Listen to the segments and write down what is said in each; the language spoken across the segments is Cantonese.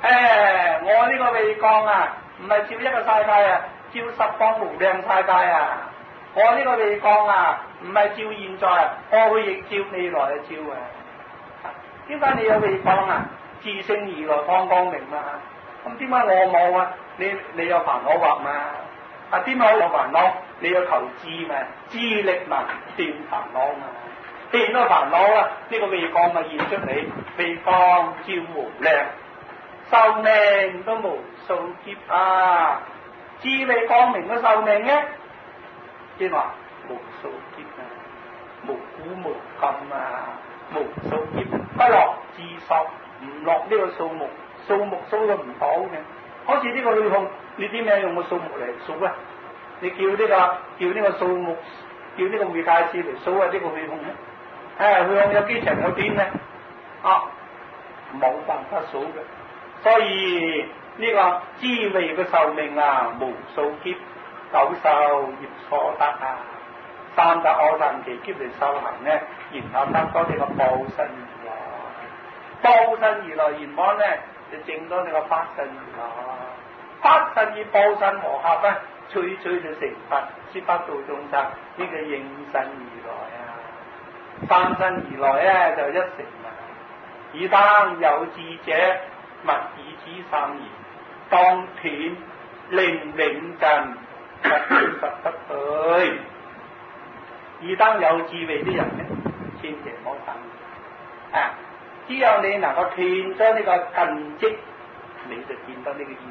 我呢個慧光啊，唔係照一個世界啊，照十方無量世界啊！我呢個慧光啊，唔係照現在啊，我會亦照未來嘅照啊！點解你有慧光啊？自性如來方光明嘛。咁點解我冇啊？你有煩惱惑嘛？點解有煩惱？你有求知嘛？知力能斷煩惱嘛？斷咗煩惱啦，呢個慧光咪現出嚟，慧光照無量，壽命都無數劫啊！智慧光明嘅壽命咧，即係話無數劫啊，無古無今啊，無數劫不落自受，唔落呢個數目數都唔到嘅。好似呢個虛空，你點樣用個數目嚟數啊？你叫呢個數目，叫呢個媒介師嚟數啊呢個虛空咧？虛空有幾長有短咧？冇辦法數嘅。所以呢個智慧嘅壽命啊，無數劫，久受業所得啊，三大阿僧祇劫嚟修行咧，然後得到呢個報身如來，報身如來圓滿咧，就證到呢個法身如來，法身與報身和合咧，最就成佛，先得度眾生呢個應身如來啊，三身如來咧就一成啊，爾當有智者。勿以此三言，當斷令永盡，實得佢。而當有智慧啲人咧，千祈唔好等。只有你能夠斷咗呢個近積，你就見到呢個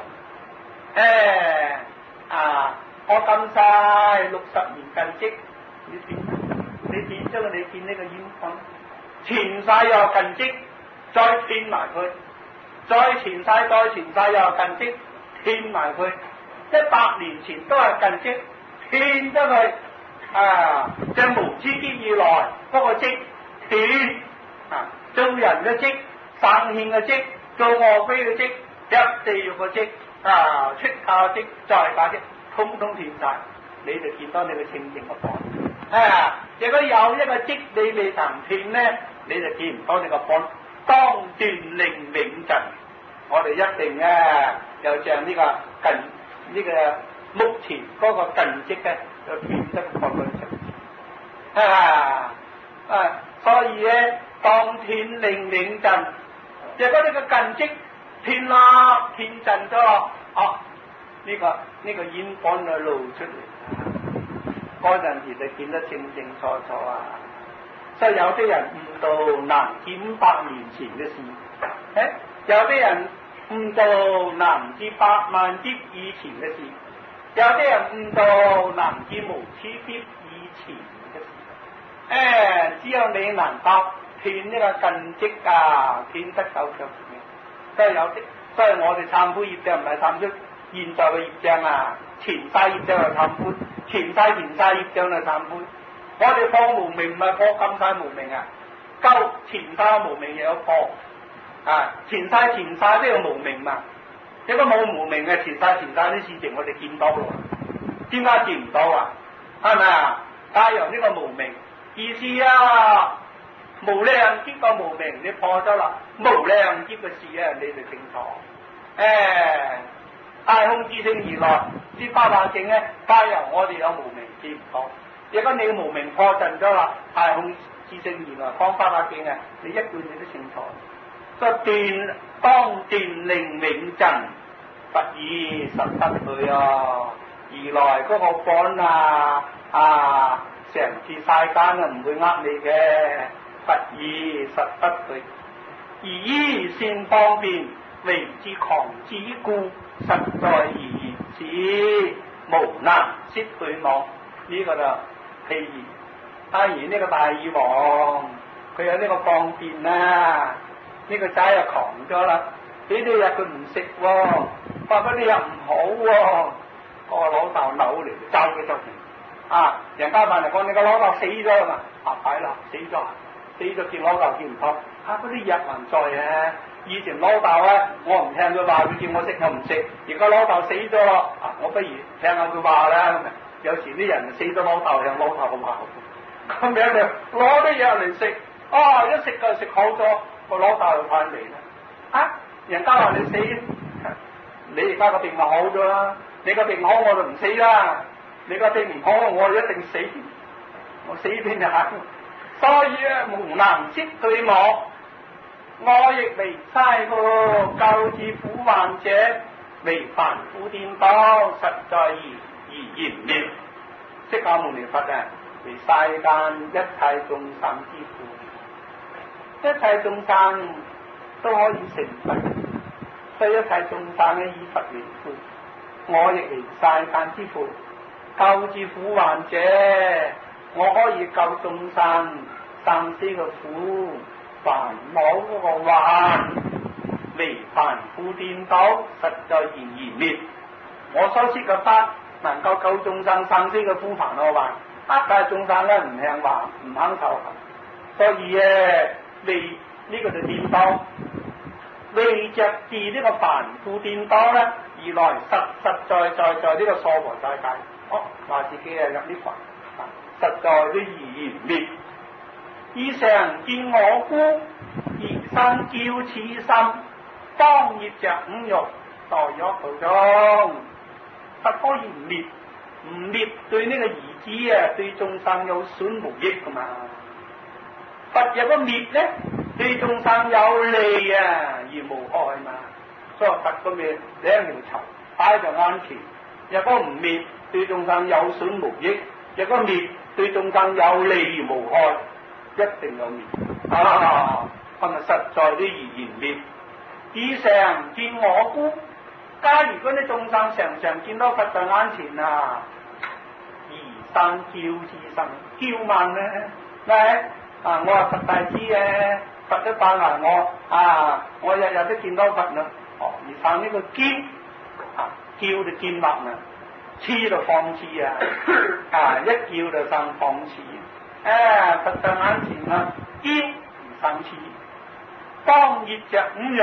顯報。我禁晒60年近積，你斷咗你見呢個顯報，傳晒又近積，再斷埋佢。再傳晒又近積，斷埋佢。100年前都係近積，斷咗佢。將無知劫以來嗰個積斷。做人嘅積，生獻嘅積，做餓鬼嘅積，入地獄嘅積，出家積，在家積，通通斷晒，你就見到你嘅清淨嘅本。如果有一個積你未曾斷咧，你就見唔到你個本。當斷令永盡，我哋一定又像呢個近呢個目前嗰個近積咧，就斷得個個所以咧，當斷令永盡，如果呢個近積斷啦，斷盡咗，呢個煙本就露出嚟，嗰陣時就見得清清楚楚啊！所以有啲人悟道難知500年前嘅事，有啲人悟道難知8萬劫以前嘅事，有啲人悟道難知無始劫以前嘅事。只有你能夠斷呢個近積斷得夠強嘅，所以有啲，所以我哋懺悔業障唔係懺悔現在嘅業障啊，前世業障係懺悔，前世業障係懺悔。我哋破無明唔係破今世無明啊，夠前世無明又有破前世都有無明嘛。如果冇無明嘅前世啲事情我哋見到咯，點解見唔到啊？係咪啊？太陽呢個無明意思無量劫個無明你破咗啦，無量劫嘅事你就清楚。大空智性而來啲花花境咧，太陽我哋有無明見唔到。如果你無明破盡咗啦，太空智性而來方法境你一貫你都清楚。所以當斷令永盡，佛以實得佢而來嗰個本成次世間唔會呃你嘅，佛以實得佢，而依善方便為之狂之故，實在而言之，無能悉去妄。呢個就譬如，當然呢個大耳王，佢有呢個方便呢個仔又狂咗啦，呢啲嘢佢唔食話嗰啲嘢唔好個老豆扭嚟就佢就人家問嚟講你個老豆死咗啦嘛，係啦死咗見老豆見唔到，嗰啲藥還在以前老豆我唔聽佢話，佢叫我食我唔食，而家老豆死咗咯，我不如聽下佢話啦。有時啲人死咗老豆向老豆咁話，咁樣就攞啲藥嚟食，一食就食好咗，個老豆就翻嚟啦。 人家話你死，你而家個病咪好咗啦，你個病好我就唔死啦，你個病唔好我一定死，我死邊就係，所以啊無能即對我亦為差個救治苦患者，為凡夫顛倒，實在而言滅。釋迦牟尼佛啊，為世間一切眾生之父，一切眾生都可以成佛，所以一切眾生咧以佛為父，我亦為世間之父，救治苦患者，我可以救眾生生死嘅苦。煩惱嗰個患，為凡夫顛倒，實在而言滅。我所說嘅法能夠救眾生生死嘅苦煩惱患，但係眾生咧唔聽話，唔肯受行，所以為呢個就顛倒，為着治呢個凡夫顛倒咧，而來實在呢個娑婆世界，話自己入呢群，實在都而言滅。以上見我故，而生驕此心，當業着五欲，待惡道中。不可以唔滅，唔滅對呢個兒子啊，對眾生有損無益噶嘛。佛若果滅咧，對眾生有利啊，而無害嘛。所以佛個滅兩條籌擺在眼前，若果唔滅，對眾生有損無益；若果滅，對眾生有利而無害。一定有滅係咪實在啲而言滅？以上見我故，假如嗰啲眾生常常見到佛在眼前啊，而生驕之心，驕慢咧，我係佛弟子嘅，佛都帶埋我日日都見到佛啦，而生呢個驕，驕就驕慢啊，痴就放肆啊，一叫就生放肆。佛在眼前啦，驕而生痴，當業着五欲，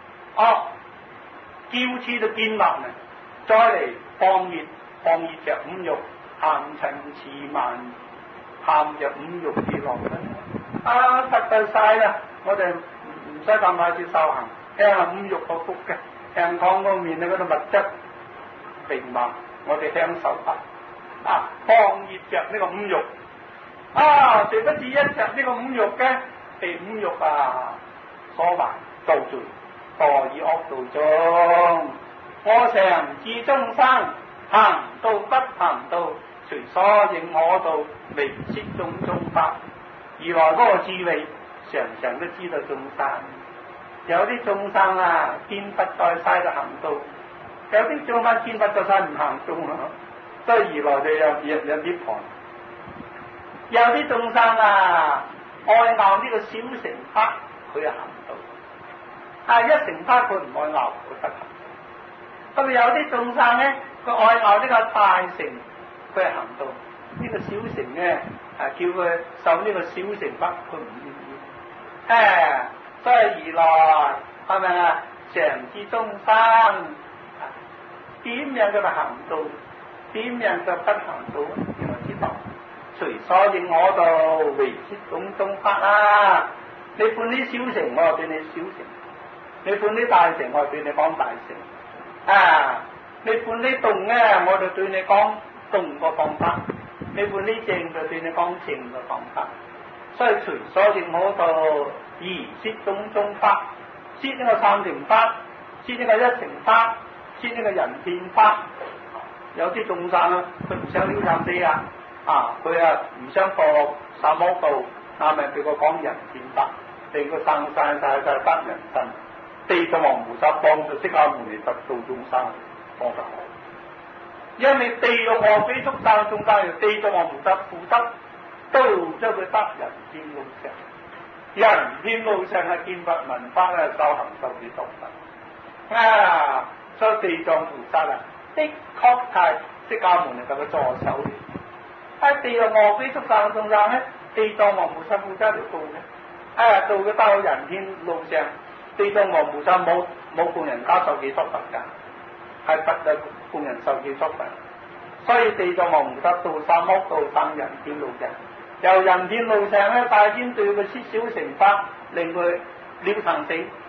驕痴到堅立啊，再嚟放業着五欲，貪嗔癡慢，貪着五欲而落啦。實際晒啦，我哋唔使咁快去修行，聽下五欲個福嘅，聽講嗰面咧嗰度物質明白，我哋享受法，放業着呢個五欲。誰不知一着呢個五欲嘅，被五欲所壞，造罪，墮於惡道中。我常智眾生，行道不行道，隨所應我道，為攝種種法。而來嗰個智慧，常常都知道眾生。有啲眾生見佛在世就行道，有啲眾生見佛在世唔行道所以而來就有啲旁。有啲眾生愛拗呢個小乘法，佢就行道；一乘法佢唔愛拗，佢得行。咁有啲眾生咧，佢愛拗呢個大乘，佢係行道。呢個小乘咧，叫佢受呢個小乘法，佢唔願意。所以而來係咪常知眾生點樣叫做行道，點樣就不行道？原來知道。隨所應我道，為攝種種法啦。你判啲小乘，我就對你小乘；你判啲大乘，我就對你講大乘。你判啲動咧，我就對你講動個方法；你判啲正，就對你講正個方法。所以隨所應我道，而攝種種法，攝呢個三乘法，攝呢個一乘法，攝呢個人天法。有啲眾生佢唔想了三四佢唔想墮三惡道，咪俾佢講人天法，俾佢生晒得人身。地藏王菩薩幫助釋迦牟尼佛度眾生，幫得好。因為地獄餓鬼畜生眾生，地藏王菩薩負責到將佢得人天路上。人天路上係見佛聞法修行受持讀佛。所以地藏菩薩的確係釋迦牟尼佛嘅助手。地獄餓鬼畜生眾生咧，地藏王菩薩負責嚟度嘅，度佢到人天路上，地藏王菩薩冇供人家受記作佛噶，係佛就供人受記作佛，所以地藏王菩薩度三惡道上人天路上，由人天路上咧，大天對佢設小乘法，令佢了生死，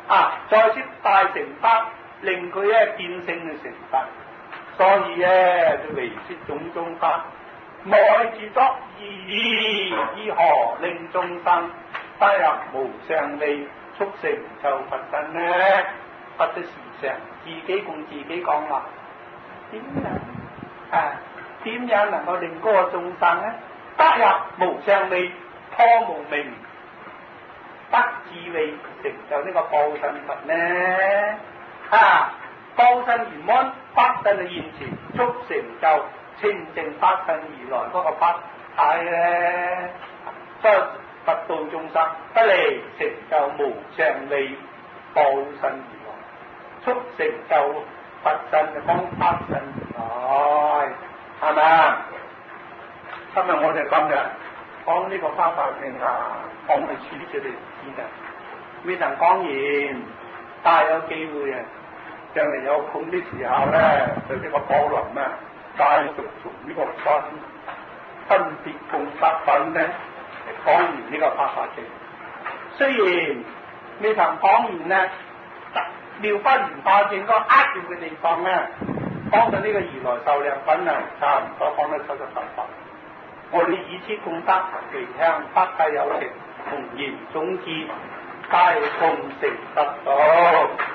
再先大成德，令佢咧見性嘅成佛。所以咧就為説種種法，愛自作意，如何令眾生得入無上利，速成就佛身呢？不的時常，自己共自己講話，點樣能夠令嗰個眾生咧得入無上利，破無明，得智慧，成就呢個報身佛呢？報身圓滿，法身嘅現前，速成就清淨法身而來嗰個法體咧。所以佛道眾生得嚟成就無上利，報身而來，速成就佛身嘅方法身而來，係咪啊？今日我哋今日講呢個方法性講去處理你知嘅，未曾講完，但係有機會啊！將嚟有空啲時候咧，對呢個寶林啊，繼續從呢個分別共法品咧，講完呢個法法經。雖然未曾講完咧，妙法蓮花經嗰扼要嘅地方咧，講到呢個如來壽量品啊，差唔多講得七七八八。我哋以此功德其聽，不計有情，同言總結，皆共成得道。